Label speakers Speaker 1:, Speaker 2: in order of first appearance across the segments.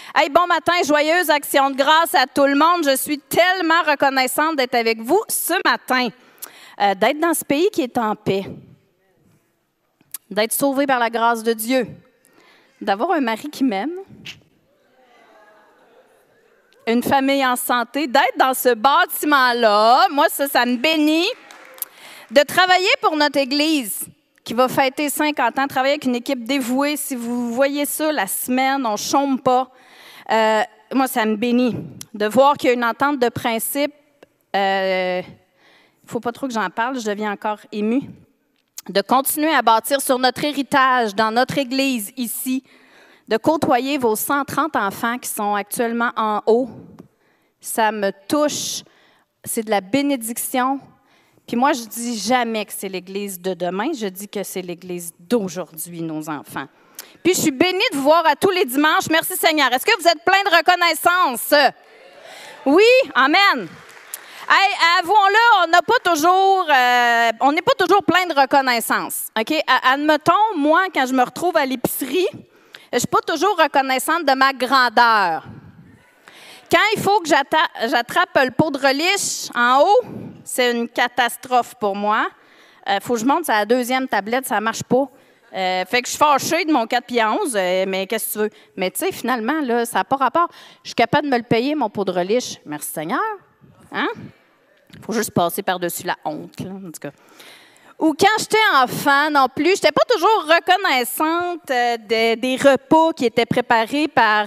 Speaker 1: Hey, bon matin, joyeuse action de grâce à tout le monde. Je suis tellement reconnaissante d'être avec vous ce matin, d'être dans ce pays qui est en paix, d'être sauvée par la grâce de Dieu, d'avoir un mari qui m'aime, une famille en santé, d'être dans ce bâtiment-là. Moi, ça me bénit. De travailler pour notre Église qui va fêter 50 ans, travailler avec une équipe dévouée. Si vous voyez ça la semaine, on ne chôme pas. Moi, ça me bénit. De voir qu'il y a une entente de principe. Il ne faut pas trop que j'en parle, je deviens encore émue. De continuer à bâtir sur notre héritage dans notre Église ici. De côtoyer vos 130 enfants qui sont actuellement en haut. Ça me touche. C'est de la bénédiction. Puis moi, je dis jamais que c'est l'Église de demain. Je dis que c'est l'Église d'aujourd'hui, nos enfants. Puis je suis bénie de vous voir à tous les dimanches. Merci Seigneur. Est-ce que vous êtes plein de reconnaissance? Oui, amen. Hey, avouons-le, on n'est pas toujours plein de reconnaissance. OK? Admettons, moi, quand je me retrouve à l'épicerie, je ne suis pas toujours reconnaissante de ma grandeur. Quand il faut que j'attrape le pot de relish en haut, c'est une catastrophe pour moi. Il faut que je monte sur la deuxième tablette, ça ne marche pas. Fait que je suis fâchée de mon 4 pieds 11, mais qu'est-ce que tu veux? Mais tu sais, finalement, là, ça n'a pas rapport. Je suis capable de me le payer, mon pot de relish. Merci Seigneur. Hein? Il faut juste passer par-dessus la honte, là, en tout cas. Ou quand j'étais enfant, non plus, je n'étais pas toujours reconnaissante des repas qui étaient préparés par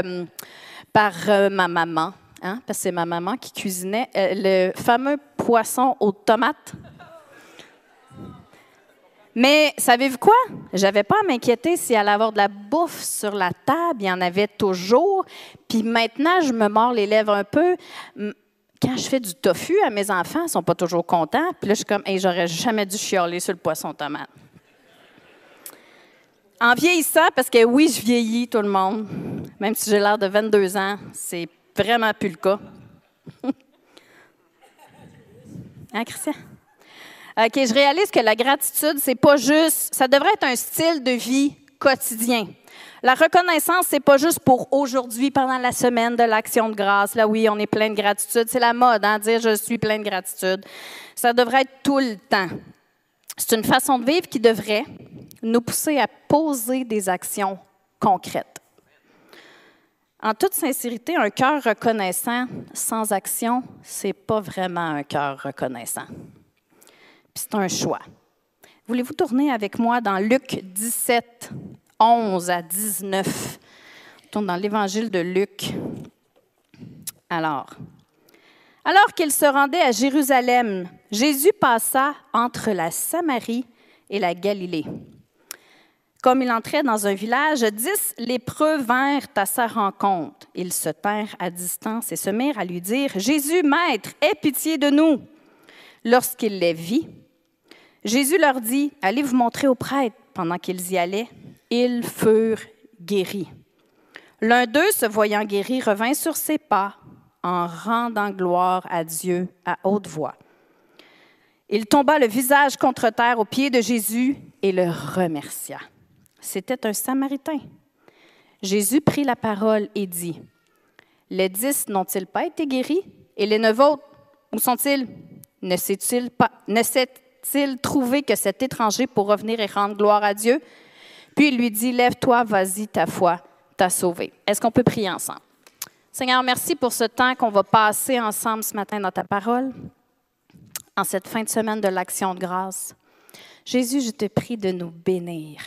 Speaker 1: ma maman, hein? Parce que c'est ma maman qui cuisinait le fameux poisson aux tomates. Mais savez-vous quoi? Je n'avais pas à m'inquiéter s'il allait avoir de la bouffe sur la table. Il y en avait toujours. Puis maintenant, je me mords les lèvres un peu. Quand je fais du tofu à mes enfants, ils ne sont pas toujours contents. Puis là, je suis comme, hey, j'aurais jamais dû chialer sur le poisson aux tomates. En vieillissant, parce que oui, je vieillis, tout le monde, même si j'ai l'air de 22 ans, c'est vraiment plus le cas. Hein, Christian? OK, je réalise que la gratitude, c'est pas juste, ça devrait être un style de vie quotidien. La reconnaissance, c'est pas juste pour aujourd'hui, pendant la semaine de l'Action de grâce. Là, oui, on est plein de gratitude. C'est la mode, hein, dire « je suis plein de gratitude ». Ça devrait être tout le temps. C'est une façon de vivre qui devrait nous pousser à poser des actions concrètes. En toute sincérité, un cœur reconnaissant sans action, c'est pas vraiment un cœur reconnaissant. Puis c'est un choix. Voulez-vous tourner avec moi dans Luc 17, 11 à 19? On tourne dans l'Évangile de Luc. Alors qu'il se rendait à Jérusalem, Jésus passa entre la Samarie et la Galilée. Comme il entrait dans un village, 10 lépreux vinrent à sa rencontre. Ils se tinrent à distance et se mirent à lui dire « Jésus, Maître, aie pitié de nous !» Lorsqu'il les vit, Jésus leur dit « Allez vous montrer aux prêtres. » Pendant qu'ils y allaient, ils furent guéris. L'un d'eux, se voyant guéri, revint sur ses pas en rendant gloire à Dieu à haute voix. Il tomba le visage contre terre aux pieds de Jésus et le remercia. C'était un Samaritain. Jésus prit la parole et dit, « Les 10 n'ont-ils pas été guéris? Et les 9 autres, où sont-ils? Ne s'est-il trouvé que cet étranger pour revenir et rendre gloire à Dieu? » Puis il lui dit, « Lève-toi, vas-y, ta foi t'a sauvé. » Est-ce qu'on peut prier ensemble? Seigneur, merci pour ce temps qu'on va passer ensemble ce matin dans ta parole, en cette fin de semaine de l'Action de grâce. Jésus, je te prie de nous bénir,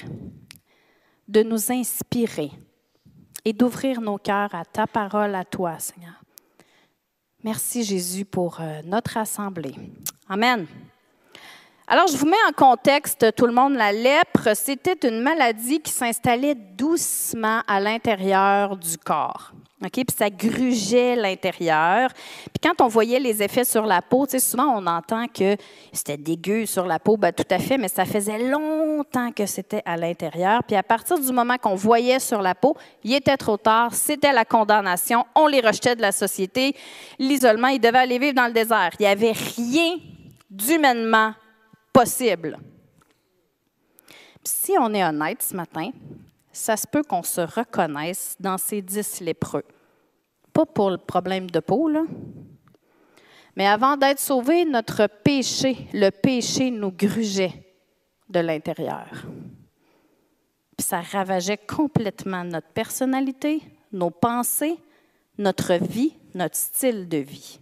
Speaker 1: de nous inspirer et d'ouvrir nos cœurs à ta parole, à toi, Seigneur. Merci, Jésus, pour notre assemblée. Amen. Alors, je vous mets en contexte, tout le monde, la lèpre, c'était une maladie qui s'installait doucement à l'intérieur du corps. Okay? Puis ça grugeait l'intérieur. Puis quand on voyait les effets sur la peau, tu sais, souvent on entend que c'était dégueu sur la peau, bien, tout à fait, mais ça faisait longtemps que c'était à l'intérieur. Puis à partir du moment qu'on voyait sur la peau, il était trop tard, c'était la condamnation, on les rejetait de la société, l'isolement, ils devaient aller vivre dans le désert. Il n'y avait rien d'humainement possible. Puis si on est honnête ce matin, ça se peut qu'on se reconnaisse dans ces 10 lépreux. Pas pour le problème de peau, là. Mais avant d'être sauvés, notre péché, le péché nous grugeait de l'intérieur. Puis ça ravageait complètement notre personnalité, nos pensées, notre vie, notre style de vie.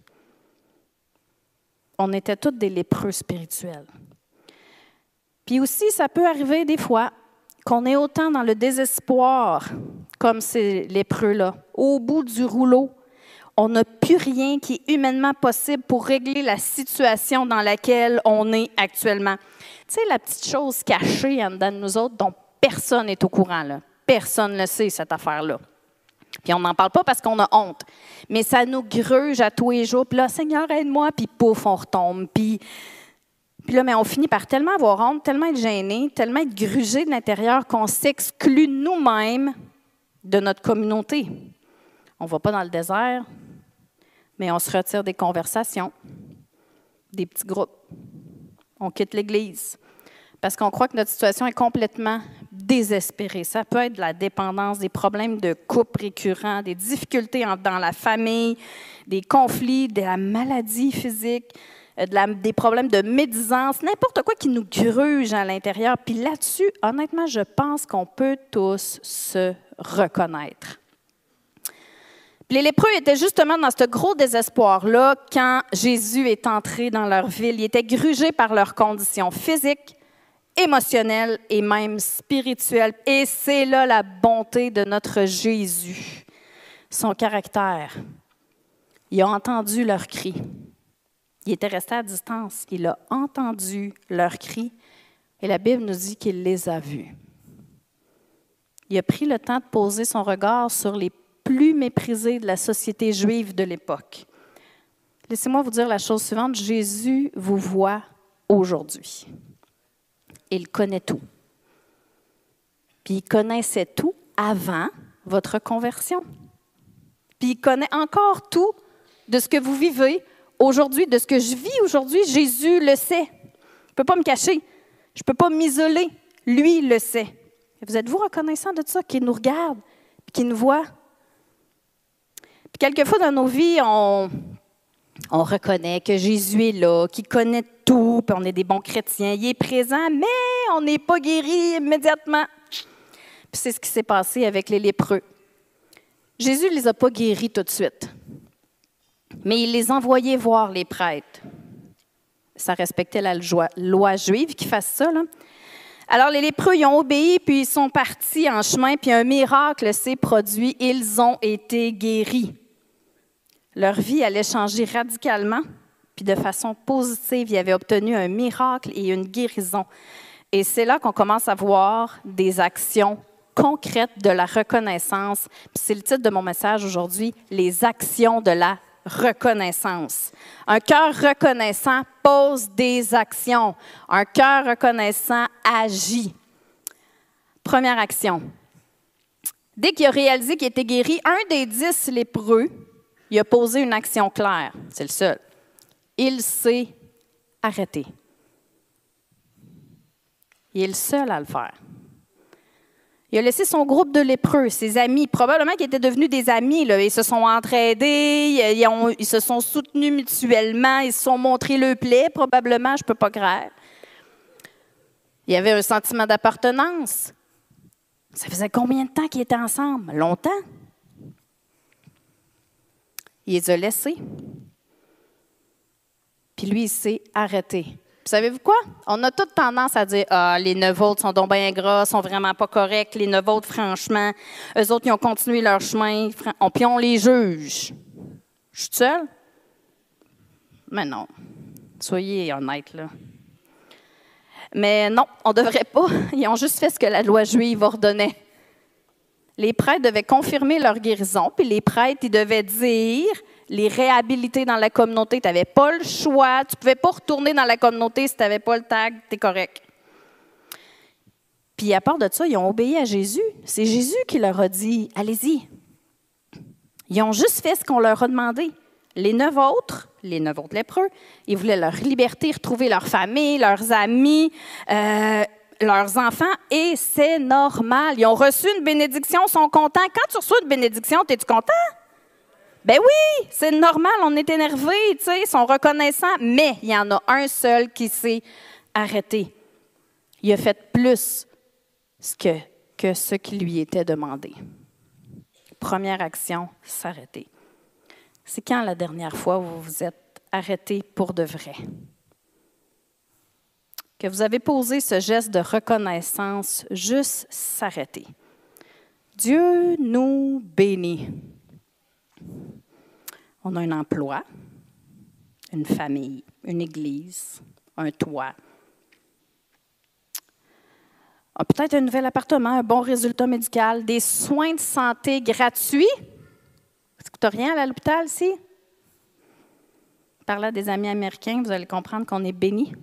Speaker 1: On était tous des lépreux spirituels. Puis aussi, ça peut arriver des fois qu'on est autant dans le désespoir, comme ces lépreux-là, au bout du rouleau. On n'a plus rien qui est humainement possible pour régler la situation dans laquelle on est actuellement. Tu sais, la petite chose cachée en dedans de nous autres dont personne n'est au courant, là. Personne ne le sait, cette affaire-là. Puis on n'en parle pas parce qu'on a honte. Mais ça nous gruge à tous les jours. Puis là, Seigneur, aide-moi, puis pouf, on retombe. Puis là, mais on finit par tellement avoir honte, tellement être gêné, tellement être grugé de l'intérieur qu'on s'exclut nous-mêmes de notre communauté. On ne va pas dans le désert, mais on se retire des conversations, des petits groupes. On quitte l'Église parce qu'on croit que notre situation est complètement désespérée. Ça peut être de la dépendance, des problèmes de couple récurrents, des difficultés dans la famille, des conflits, de la maladie physique, des problèmes de médisance, n'importe quoi qui nous gruge à l'intérieur. Puis là-dessus, honnêtement, je pense qu'on peut tous se reconnaître. Puis les lépreux étaient justement dans ce gros désespoir-là quand Jésus est entré dans leur ville. Ils étaient grugés par leurs conditions physiques, émotionnelles et même spirituelles. Et c'est là la bonté de notre Jésus, son caractère. Il a entendu leurs cris. Il était resté à distance. Il a entendu leurs cris et la Bible nous dit qu'il les a vus. Il a pris le temps de poser son regard sur les plus méprisés de la société juive de l'époque. Laissez-moi vous dire la chose suivante. Jésus vous voit aujourd'hui. Il connaît tout. Puis il connaissait tout avant votre conversion. Puis il connaît encore tout de ce que vous vivez aujourd'hui, de ce que je vis aujourd'hui. Jésus le sait. Je ne peux pas me cacher. Je ne peux pas m'isoler. Lui le sait. Vous êtes-vous reconnaissant de ça, qu'il nous regarde, qu'il nous voit? Puis quelquefois dans nos vies, on reconnaît que Jésus est là, qu'il connaît tout, puis on est des bons chrétiens. Il est présent, mais on n'est pas guéri immédiatement. Puis c'est ce qui s'est passé avec les lépreux. Jésus ne les a pas guéris tout de suite, mais il les envoyait voir les prêtres. Ça respectait la loi juive qui fasse ça, là. Alors, les lépreux, ils ont obéi, puis ils sont partis en chemin, puis un miracle s'est produit. Ils ont été guéris. Leur vie allait changer radicalement, puis de façon positive, ils avaient obtenu un miracle et une guérison. Et c'est là qu'on commence à voir des actions concrètes de la reconnaissance. Puis c'est le titre de mon message aujourd'hui, les actions de la reconnaissance. Un cœur reconnaissant pose des actions. Un cœur reconnaissant agit. Première action. Dès qu'il a réalisé qu'il était guéri, un des 10 lépreux, il a posé une action claire. C'est le seul. Il s'est arrêté. Il est le seul à le faire. Il a laissé son groupe de lépreux, ses amis, probablement qui étaient devenus des amis. Là. Ils se sont entraidés, ils se sont soutenus mutuellement, ils se sont montrés le plaid, probablement, je ne peux pas croire. Il y avait un sentiment d'appartenance. Ça faisait combien de temps qu'ils étaient ensemble? Longtemps. Il les a laissés. Puis lui, il s'est arrêté. Puis savez-vous quoi? On a toute tendance à dire « Ah, les 9 autres sont donc bien gras, sont vraiment pas corrects. Les 9 autres, franchement, eux autres, ils ont continué leur chemin. Puis on les juge. » Je suis seule? Mais non. Soyez honnêtes, là. Mais non, on ne devrait pas. Ils ont juste fait ce que la loi juive ordonnait. Les prêtres devaient confirmer leur guérison, puis les prêtres, ils devaient dire, les réhabiliter dans la communauté. Tu n'avais pas le choix. Tu ne pouvais pas retourner dans la communauté si tu n'avais pas le tag. Tu es correct. Puis à part de ça, ils ont obéi à Jésus. C'est Jésus qui leur a dit, allez-y. Ils ont juste fait ce qu'on leur a demandé. Les 9 autres lépreux, ils voulaient leur liberté, retrouver leur famille, leurs amis, leurs enfants et c'est normal. Ils ont reçu une bénédiction, sont contents. Quand tu reçois une bénédiction, es-tu content? Ben oui, c'est normal, on est énervé, tu sais, ils sont reconnaissants, mais il y en a un seul qui s'est arrêté. Il a fait plus que ce qui lui était demandé. Première action, s'arrêter. C'est quand la dernière fois où vous vous êtes arrêté pour de vrai? Que vous avez posé ce geste de reconnaissance, juste s'arrêter. Dieu nous bénit. On a un emploi, une famille, une église, un toit. Peut-être un nouvel appartement, un bon résultat médical, des soins de santé gratuits. Ça ne coûte rien à l'hôpital, si? Parlant des amis américains, vous allez comprendre qu'on est bénis.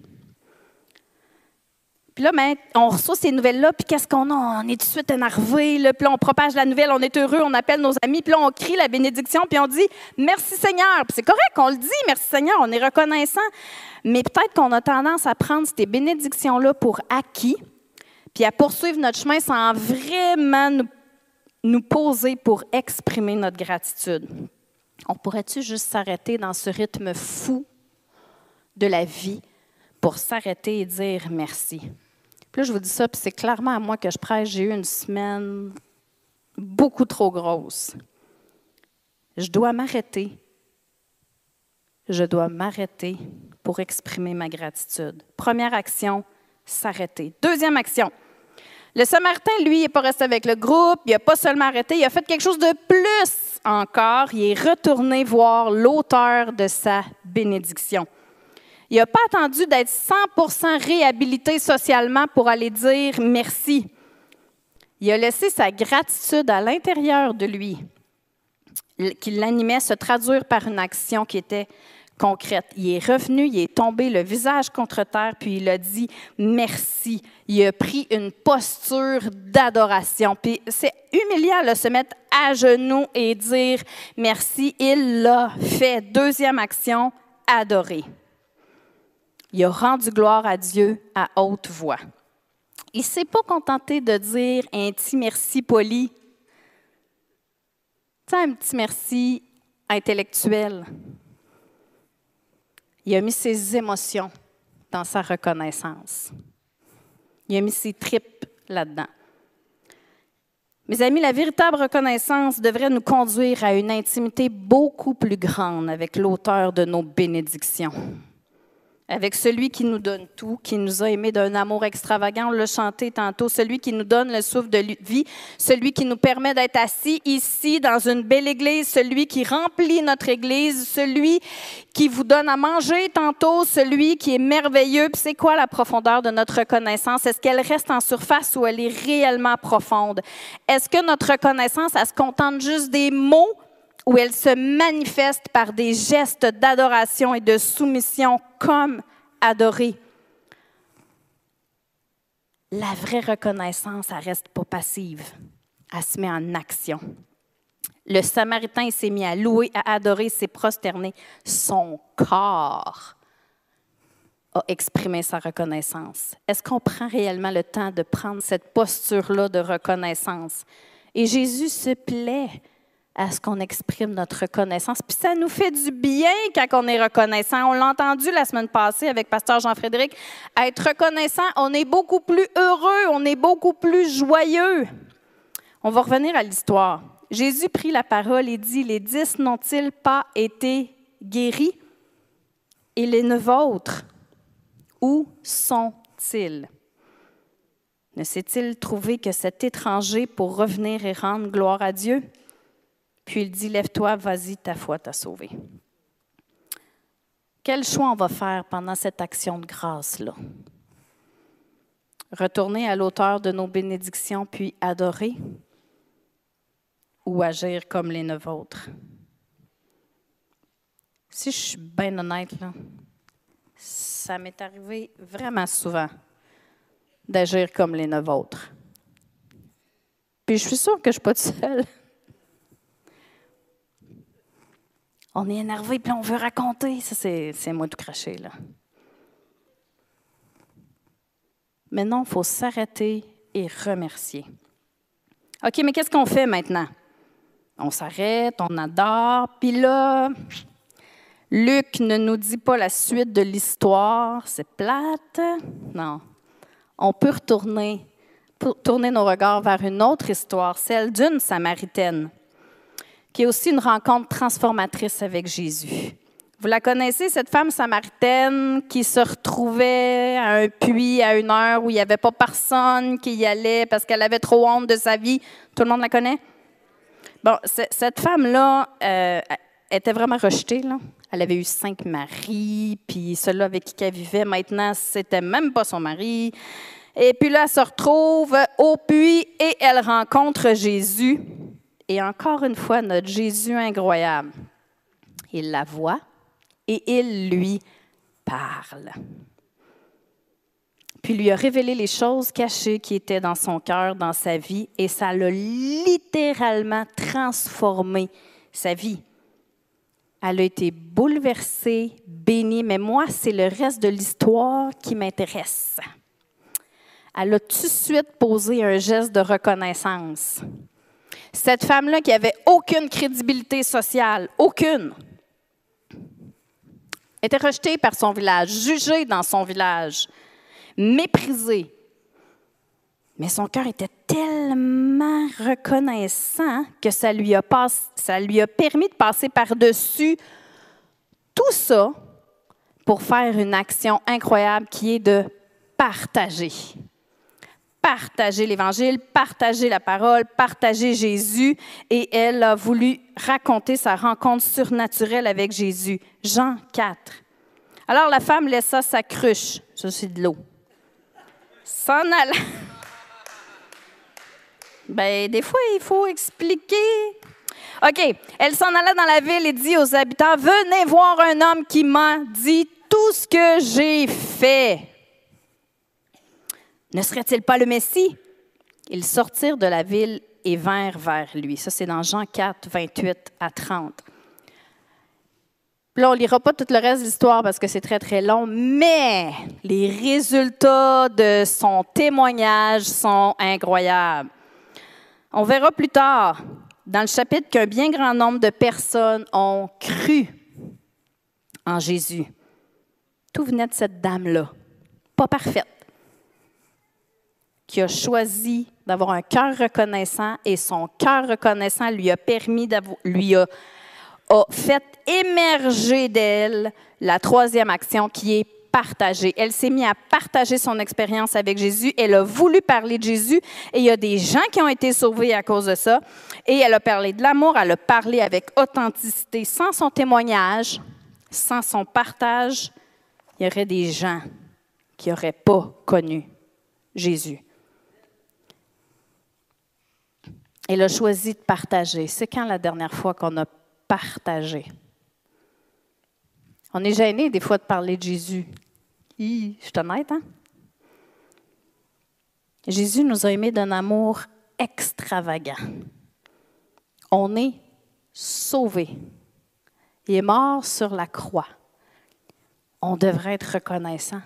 Speaker 1: Puis là, on reçoit ces nouvelles-là, puis qu'est-ce qu'on a? On est tout de suite énervé, là, puis là, on propage la nouvelle, on est heureux, on appelle nos amis, puis là, on crie la bénédiction, puis on dit « Merci Seigneur ». Puis c'est correct, on le dit « Merci Seigneur », on est reconnaissant. Mais peut-être qu'on a tendance à prendre ces bénédictions-là pour acquis, puis à poursuivre notre chemin sans vraiment nous poser pour exprimer notre gratitude. On pourrait-tu juste s'arrêter dans ce rythme fou de la vie pour s'arrêter et dire merci? Puis là, je vous dis ça, puis c'est clairement à moi que je prêche. J'ai eu une semaine beaucoup trop grosse. Je dois m'arrêter. Je dois m'arrêter pour exprimer ma gratitude. Première action, s'arrêter. Deuxième action. Le Samaritain, lui, il n'est pas resté avec le groupe, il n'a pas seulement arrêté, il a fait quelque chose de plus encore. Il est retourné voir l'auteur de sa bénédiction. Il n'a pas attendu d'être 100% réhabilité socialement pour aller dire merci. Il a laissé sa gratitude à l'intérieur de lui, qui l'animait, se traduire par une action qui était concrète. Il est revenu, il est tombé le visage contre terre, puis il a dit merci. Il a pris une posture d'adoration. Puis c'est humiliant de se mettre à genoux et dire merci. Il l'a fait. Deuxième action, adorer. Il a rendu gloire à Dieu à haute voix. Il ne s'est pas contenté de dire un petit merci poli. Tu sais, un petit merci intellectuel. Il a mis ses émotions dans sa reconnaissance. Il a mis ses tripes là-dedans. Mes amis, la véritable reconnaissance devrait nous conduire à une intimité beaucoup plus grande avec l'auteur de nos bénédictions. Avec celui qui nous donne tout, qui nous a aimés d'un amour extravagant, on l'a chanté tantôt, celui qui nous donne le souffle de vie, celui qui nous permet d'être assis ici dans une belle église, celui qui remplit notre église, celui qui vous donne à manger tantôt, celui qui est merveilleux. Puis c'est quoi la profondeur de notre reconnaissance? Est-ce qu'elle reste en surface ou elle est réellement profonde? Est-ce que notre reconnaissance, elle se contente juste des mots? Où elle se manifeste par des gestes d'adoration et de soumission comme adorer. La vraie reconnaissance, elle ne reste pas passive, elle se met en action. Le Samaritain s'est mis à louer, à adorer, s'est prosterné. Son corps a exprimé sa reconnaissance. Est-ce qu'on prend réellement le temps de prendre cette posture-là de reconnaissance? Et Jésus se plaît à ce qu'on exprime notre reconnaissance. Puis ça nous fait du bien quand on est reconnaissant. On l'a entendu la semaine passée avec Pasteur Jean-Frédéric. Être reconnaissant, on est beaucoup plus heureux, on est beaucoup plus joyeux. On va revenir à l'histoire. Jésus prit la parole et dit, « Les 10 n'ont-ils pas été guéris? Et les 9 autres, où sont-ils? Ne s'est-il trouvé que cet étranger pour revenir et rendre gloire à Dieu? » Puis il dit, « Lève-toi, vas-y, ta foi t'a sauvé. » Quel choix on va faire pendant cette action de grâce-là? Retourner à l'auteur de nos bénédictions puis adorer? Ou agir comme les 9 autres? Si je suis bien honnête, là, ça m'est arrivé vraiment souvent d'agir comme les 9 autres. Puis je suis sûre que je ne suis pas toute seule. On est énervé, puis on veut raconter. Ça, c'est moi tout craché, là. Mais non, il faut s'arrêter et remercier. OK, mais qu'est-ce qu'on fait maintenant? On s'arrête, on adore, puis là, Luc ne nous dit pas la suite de l'histoire, c'est plate. Non, on peut tourner nos regards vers une autre histoire, celle d'une Samaritaine, qui est aussi une rencontre transformatrice avec Jésus. Vous la connaissez, cette femme samaritaine qui se retrouvait à un puits à une heure où il n'y avait pas personne qui y allait parce qu'elle avait trop honte de sa vie. Tout le monde la connaît? Bon, cette femme-là était vraiment rejetée, là. Elle avait eu 5 maris, puis celui avec qui elle vivait, maintenant, c'était même pas son mari. Et puis là, elle se retrouve au puits et elle rencontre Jésus. Et encore une fois, notre Jésus incroyable. Il la voit et il lui parle. Puis il lui a révélé les choses cachées qui étaient dans son cœur, dans sa vie, et ça l'a littéralement transformé sa vie. Elle a été bouleversée, bénie, mais moi, c'est le reste de l'histoire qui m'intéresse. Elle a tout de suite posé un geste de reconnaissance. Cette femme-là qui n'avait aucune crédibilité sociale, aucune, était rejetée par son village, jugée dans son village, méprisée. Mais son cœur était tellement reconnaissant que ça lui a permis de passer par-dessus tout ça pour faire une action incroyable qui est de partager. Partager l'Évangile, partager la parole, partager Jésus. Et elle a voulu raconter sa rencontre surnaturelle avec Jésus. Jean 4. Alors la femme laissa sa cruche, ça c'est de l'eau, s'en alla. Bien, des fois, il faut expliquer. OK. Elle s'en alla dans la ville et dit aux habitants, « Venez voir un homme qui m'a dit tout ce que j'ai fait. Ne serait-il pas le Messie? » Ils sortirent de la ville et vinrent vers lui. Ça, c'est dans Jean 4, 28 à 30. Là, on ne lira pas tout le reste de l'histoire parce que c'est très, très long, mais les résultats de son témoignage sont incroyables. On verra plus tard, dans le chapitre, qu'un bien grand nombre de personnes ont cru en Jésus. Tout venait de cette dame-là, pas parfaite, qui a choisi d'avoir un cœur reconnaissant et son cœur reconnaissant lui a permis a fait émerger d'elle la troisième action qui est partager. Elle s'est mise à partager son expérience avec Jésus. Elle a voulu parler de Jésus et il y a des gens qui ont été sauvés à cause de ça. Et elle a parlé de l'amour, elle a parlé avec authenticité. Sans son témoignage, sans son partage, il y aurait des gens qui n'auraient pas connu Jésus. Elle a choisi de partager. C'est quand la dernière fois qu'on a partagé? On est gêné des fois de parler de Jésus. Je suis honnête, hein? Jésus nous a aimés d'un amour extravagant. On est sauvés. Il est mort sur la croix. On devrait être reconnaissant.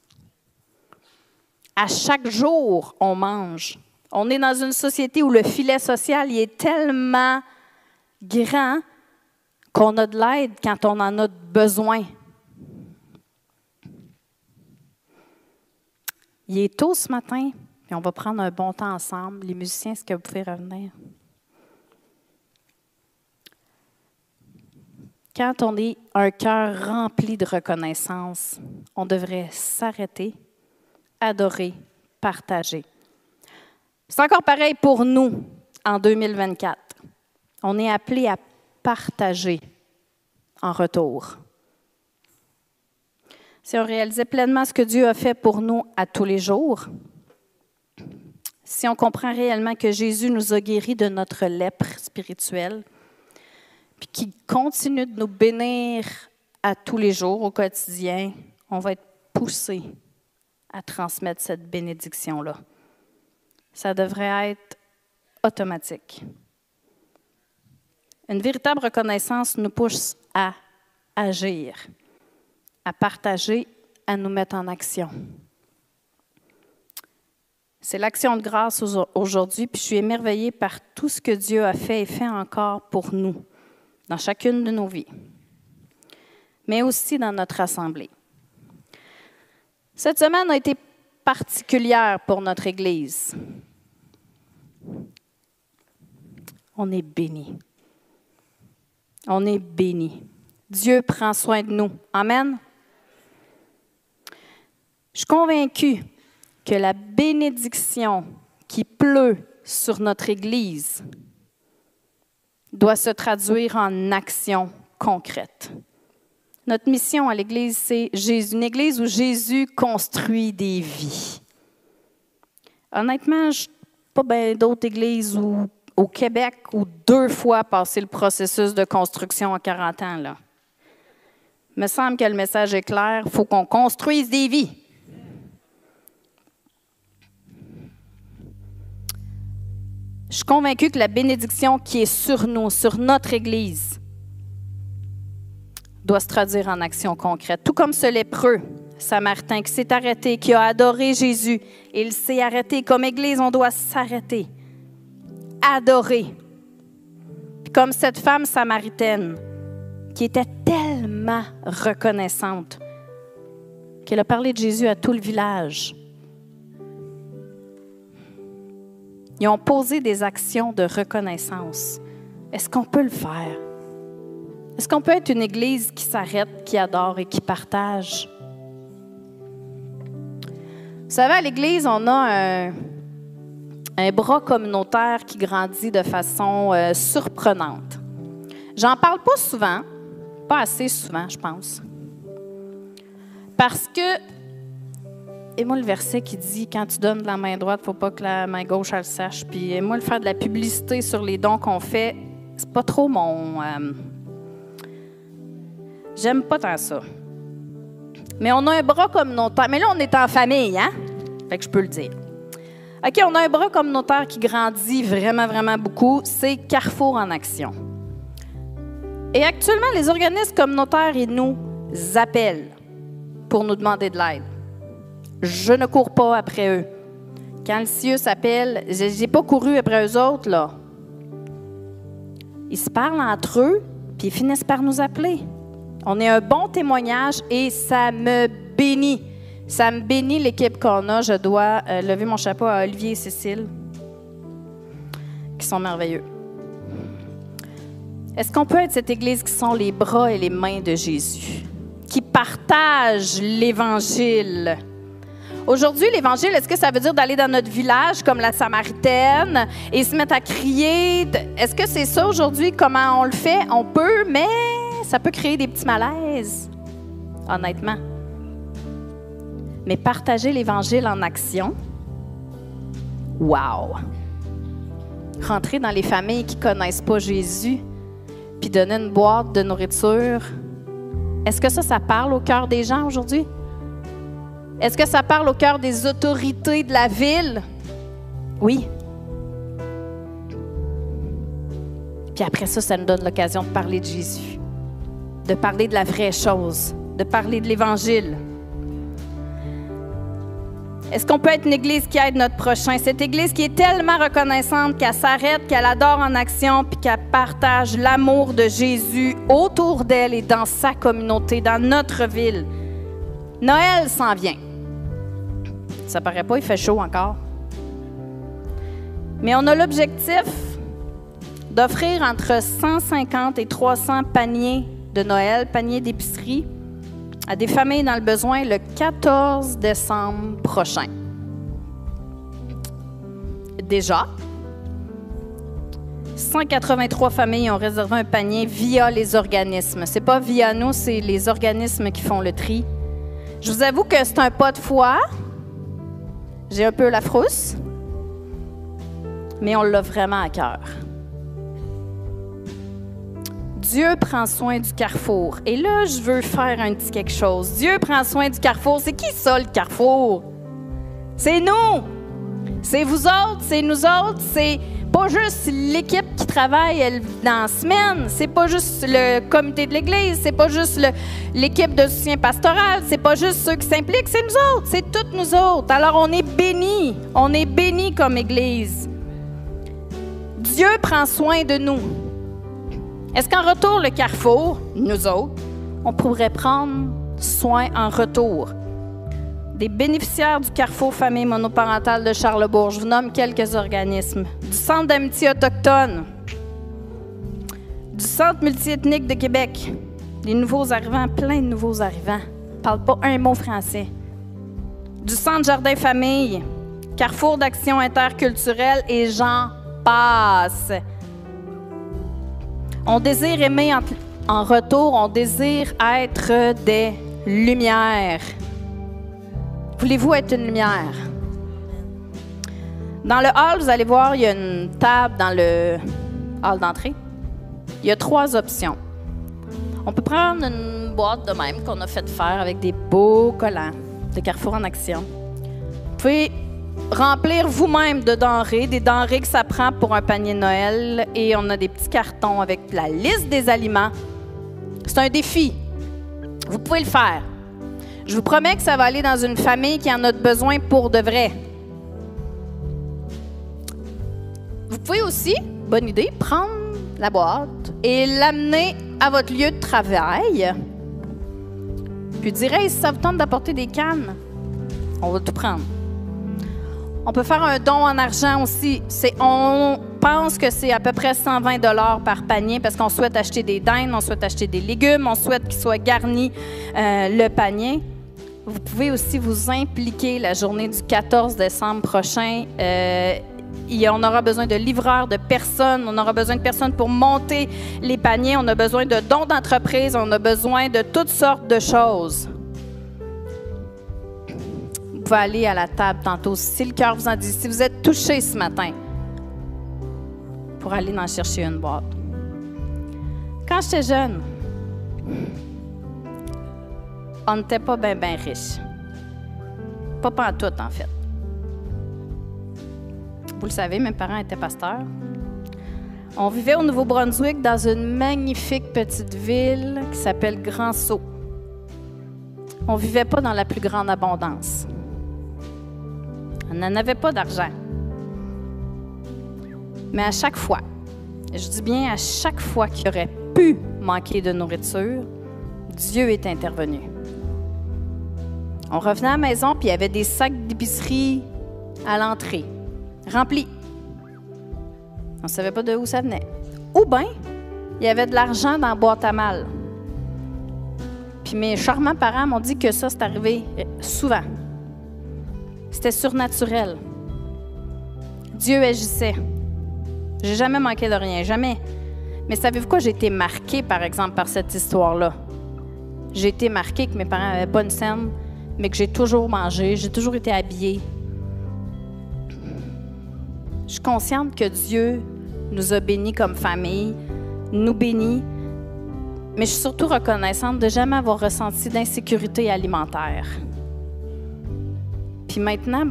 Speaker 1: À chaque jour, on mange. On est dans une société où le filet social il est tellement grand qu'on a de l'aide quand on en a besoin. Il est tôt ce matin, puis on va prendre un bon temps ensemble. Les musiciens, est-ce que vous pouvez revenir? Quand on est un cœur rempli de reconnaissance, on devrait s'arrêter, adorer, partager. C'est encore pareil pour nous en 2024. On est appelé à partager en retour. Si on réalisait pleinement ce que Dieu a fait pour nous à tous les jours, si on comprend réellement que Jésus nous a guéris de notre lèpre spirituelle, puis qu'il continue de nous bénir à tous les jours, au quotidien, on va être poussé à transmettre cette bénédiction-là. Ça devrait être automatique. Une véritable reconnaissance nous pousse à agir, à partager, à nous mettre en action. C'est l'action de grâce aujourd'hui, puis je suis émerveillée par tout ce que Dieu a fait et fait encore pour nous, dans chacune de nos vies, mais aussi dans notre assemblée. Cette semaine a été particulière pour notre Église. On est bénis. On est bénis. Dieu prend soin de nous. Amen. Je suis convaincue que la bénédiction qui pleut sur notre Église doit se traduire en action concrète. Notre mission à l'Église, c'est une Église où Jésus construit des vies. Honnêtement, je n'ai pas bien d'autres églises au Québec où 2 fois passé le processus de construction en 40 ans. Là. Il me semble que le message est clair, il faut qu'on construise des vies. Je suis convaincue que la bénédiction qui est sur nous, sur notre Église, doit se traduire en action concrète. Tout comme ce lépreux samaritain qui s'est arrêté, qui a adoré Jésus, il s'est arrêté. Comme Église, on doit s'arrêter, adorer. Puis comme cette femme samaritaine qui était tellement reconnaissante qu'elle a parlé de Jésus à tout le village. Ils ont posé des actions de reconnaissance. Est-ce qu'on peut le faire? Est-ce qu'on peut être une Église qui s'arrête, qui adore et qui partage? Vous savez, à l'Église, on a un bras communautaire qui grandit de façon surprenante. J'en parle pas souvent, pas assez souvent, je pense. Parce que, et moi le verset qui dit, quand tu donnes de la main droite, il ne faut pas que la main gauche, elle le sache. Puis moi, le faire de la publicité sur les dons qu'on fait, c'est pas trop mon... J'aime pas tant ça. Mais on a un bras communautaire. Mais là, on est en famille, hein? Fait que je peux le dire. OK, on a un bras communautaire qui grandit vraiment, vraiment beaucoup. C'est Carrefour en action. Et actuellement, les organismes communautaires, ils nous appellent pour nous demander de l'aide. Je ne cours pas après eux. Quand le CIE s'appelle, je n'ai pas couru après eux autres, là. Ils se parlent entre eux, puis ils finissent par nous appeler. On est un bon témoignage et ça me bénit. Ça me bénit l'équipe qu'on a. Je dois lever mon chapeau à Olivier et Cécile, qui sont merveilleux. Est-ce qu'on peut être cette Église qui sont les bras et les mains de Jésus, qui partagent l'Évangile? Aujourd'hui, l'Évangile, est-ce que ça veut dire d'aller dans notre village comme la Samaritaine et se mettre à crier? Est-ce que c'est ça aujourd'hui? Comment on le fait? On peut, mais ça peut créer des petits malaises, honnêtement. Mais partager l'Évangile en action, wow! Rentrer dans les familles qui ne connaissent pas Jésus, puis donner une boîte de nourriture, est-ce que ça parle au cœur des gens aujourd'hui? Est-ce que ça parle au cœur des autorités de la ville? Oui. Puis après ça, ça nous donne l'occasion de parler de Jésus, de parler de la vraie chose, de parler de l'Évangile. Est-ce qu'on peut être une Église qui aide notre prochain? Cette Église qui est tellement reconnaissante qu'elle s'arrête, qu'elle adore en action, puis qu'elle partage l'amour de Jésus autour d'elle et dans sa communauté, dans notre ville. Noël s'en vient. Ça paraît pas, il fait chaud encore. Mais on a l'objectif d'offrir entre 150 et 300 paniers de Noël, paniers d'épicerie, à des familles dans le besoin le 14 décembre prochain. Déjà, 183 familles ont réservé un panier via les organismes. Ce n'est pas via nous, c'est les organismes qui font le tri. Je vous avoue que c'est un pas de foi. J'ai un peu la frousse, mais on l'a vraiment à cœur. Dieu prend soin du Carrefour. Et là, je veux faire un petit quelque chose. Dieu prend soin du Carrefour. C'est qui ça, le Carrefour? C'est nous! C'est vous autres, c'est nous autres. C'est pas juste l'équipe qui travaille dans la semaine. C'est pas juste le comité de l'Église. C'est pas juste l'équipe de soutien pastoral. C'est pas juste ceux qui s'impliquent. C'est nous autres. C'est toutes nous autres. Alors, on est bénis. On est bénis comme Église. Dieu prend soin de nous. Est-ce qu'en retour, le Carrefour, nous autres, on pourrait prendre soin en retour des bénéficiaires du Carrefour Famille monoparentale de Charlesbourg? Je vous nomme quelques organismes. Du Centre d'amitié autochtone, du Centre multiethnique de Québec, des nouveaux arrivants, plein de nouveaux arrivants, ne parlent pas un mot français. Du Centre Jardin Famille, Carrefour d'Action interculturelle et j'en passe. On désire aimer en retour, on désire être des lumières. Voulez-vous être une lumière? Dans le hall, vous allez voir, il y a une table dans le hall d'entrée. Il y a 3 options. On peut prendre une boîte de même qu'on a fait faire avec des beaux collants de Carrefour en Action. Vous pouvez remplir vous-même de denrées, des denrées que ça prend pour un panier de Noël. Et on a des petits cartons avec la liste des aliments. C'est un défi. Vous pouvez le faire. Je vous promets que ça va aller dans une famille qui en a besoin pour de vrai. Vous pouvez aussi, bonne idée, prendre la boîte et l'amener à votre lieu de travail. Puis dire, hey, si ça vous tente d'apporter des cannes, on va tout prendre. On peut faire un don en argent aussi. On pense que c'est à peu près 120 $ par panier parce qu'on souhaite acheter des dindes, on souhaite acheter des légumes, on souhaite qu'il soit garni le panier. Vous pouvez aussi vous impliquer la journée du 14 décembre prochain. On aura besoin de livreurs, de personnes. On aura besoin de personnes pour monter les paniers. On a besoin de dons d'entreprise. On a besoin de toutes sortes de choses. Vous pouvez aller à la table tantôt si le cœur vous en dit. Si vous êtes touché ce matin, pour aller en chercher une boîte. Quand j'étais jeune, on n'était pas bien riches. Pas pantoute, en fait. Vous le savez, mes parents étaient pasteurs. On vivait au Nouveau-Brunswick dans une magnifique petite ville qui s'appelle Grand-Sault. On ne vivait pas dans la plus grande abondance. On n'en avait pas d'argent. Mais à chaque fois, je dis bien à chaque fois qu'il aurait pu manquer de nourriture, Dieu est intervenu. On revenait à la maison, puis il y avait des sacs d'épicerie à l'entrée, remplis. On ne savait pas de où ça venait. Ou bien, il y avait de l'argent dans la boîte à mal. Puis mes charmants parents m'ont dit que ça, c'est arrivé souvent. C'était surnaturel. Dieu agissait. J'ai jamais manqué de rien, jamais. Mais savez-vous quoi? J'ai été marquée, par exemple, par cette histoire-là. J'ai été marquée que mes parents n'avaient pas une scène, mais que j'ai toujours mangé, j'ai toujours été habillée. Je suis consciente que Dieu nous a bénis comme famille, nous bénit, mais je suis surtout reconnaissante de jamais avoir ressenti d'insécurité alimentaire. Puis maintenant,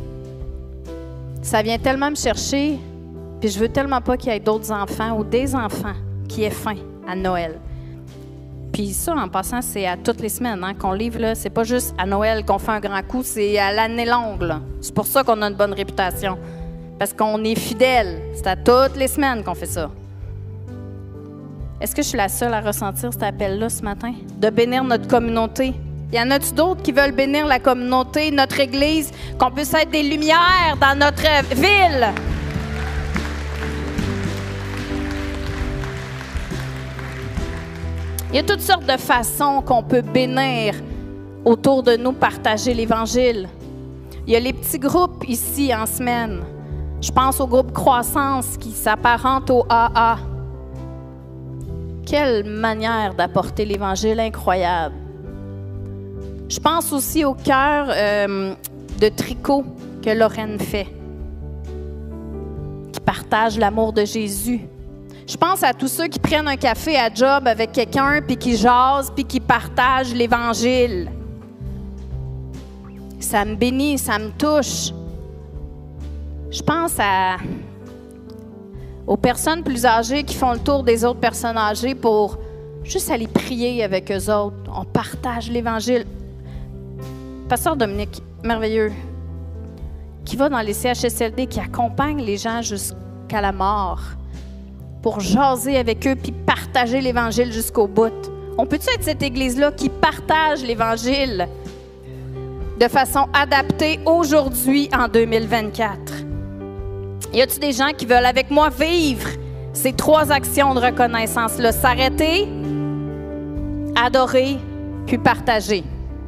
Speaker 1: ça vient tellement me chercher, puis je veux tellement pas qu'il y ait d'autres enfants ou des enfants qui aient faim à Noël. Puis ça, en passant, c'est à toutes les semaines qu'on livre. Là. C'est pas juste à Noël qu'on fait un grand coup, c'est à l'année longue. Là. C'est pour ça qu'on a une bonne réputation. Parce qu'on est fidèles. C'est à toutes les semaines qu'on fait ça. Est-ce que je suis la seule à ressentir cet appel-là ce matin? De bénir notre communauté. Y en a-tu d'autres qui veulent bénir la communauté, notre Église, qu'on puisse être des lumières dans notre ville? Il y a toutes sortes de façons qu'on peut bénir autour de nous, partager l'Évangile. Il y a les petits groupes ici en semaine. Je pense au groupe Croissance qui s'apparente au AA. Quelle manière d'apporter l'Évangile incroyable. Je pense aussi au cœur de tricot que Lorraine fait, qui partage l'amour de Jésus. Je pense à tous ceux qui prennent un café à job avec quelqu'un, puis qui jasent, puis qui partagent l'Évangile. Ça me bénit, ça me touche. Je pense aux personnes plus âgées qui font le tour des autres personnes âgées pour juste aller prier avec eux autres. On partage l'Évangile. Pasteur Dominique, merveilleux. qui va dans les CHSLD, qui accompagne les gens jusqu'à la mort pour jaser avec eux puis partager l'Évangile jusqu'au bout. On peut-tu être cette Église-là qui partage l'Évangile de façon adaptée aujourd'hui en 2024? Y a-t-il des gens qui veulent avec moi vivre ces 3 actions de reconnaissance-là? S'arrêter, adorer, puis partager.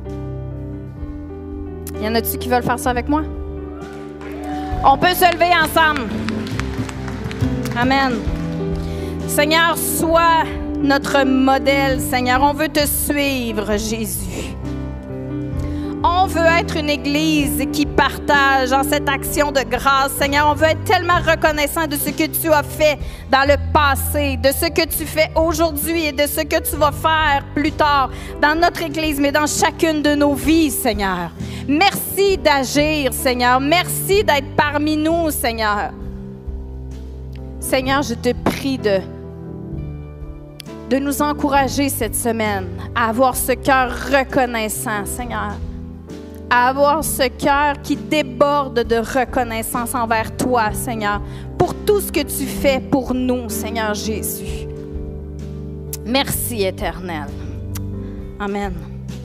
Speaker 1: Y en a-t-il qui veulent faire ça avec moi? On peut se lever ensemble. Amen. Seigneur, sois notre modèle, Seigneur. On veut te suivre, Jésus. On veut être une Église qui partage en cette action de grâce, Seigneur. On veut être tellement reconnaissant de ce que tu as fait dans le passé, de ce que tu fais aujourd'hui et de ce que tu vas faire plus tard dans notre Église, mais dans chacune de nos vies, Seigneur. Merci d'agir, Seigneur. Merci d'être parmi nous, Seigneur. Seigneur, je te prie de nous encourager cette semaine à avoir ce cœur reconnaissant, Seigneur. À avoir ce cœur qui déborde de reconnaissance envers toi, Seigneur, pour tout ce que tu fais pour nous, Seigneur Jésus. Merci, Éternel. Amen.